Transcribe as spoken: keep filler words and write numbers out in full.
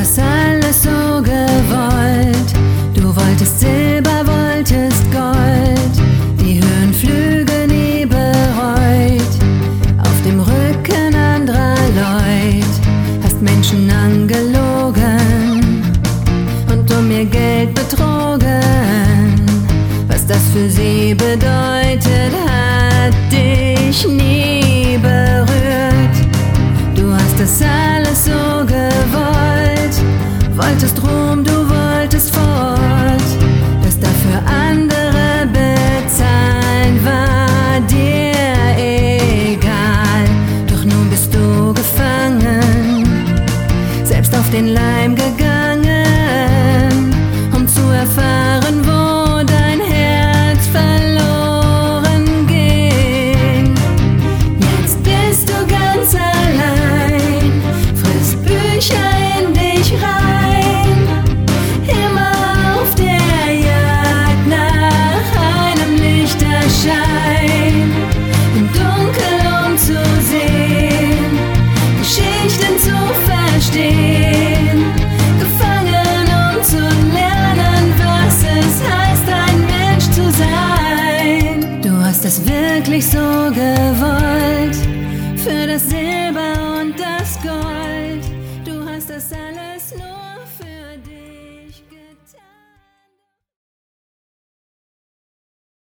das alles so gewollt. Du wolltest Silber, wolltest Gold, die Höhenflüge nie bereut. Auf dem Rücken anderer Leut hast Menschen angelogen und um ihr Geld betrogen. Was das für sie bedeutet, hat dich nie berührt. Du hast das alles so gewollt, wolltest Ruhm, du wolltest fort. Das dafür andere bezahlen, war dir egal. Doch nun bist du gefangen, selbst auf den Leim gegangen, um zu erfahren, wo dein Herz verloren ging. Jetzt bist du ganz allein, frisst Bücher in dich rein, immer auf der Jagd nach einem Lichterschein, im Dunkeln um zu sehen, Geschichten zu verstehen, gefangen um zu lernen, was es heißt, ein Mensch zu sein. Du hast es wirklich so gewollt, für das Silber und das Gold.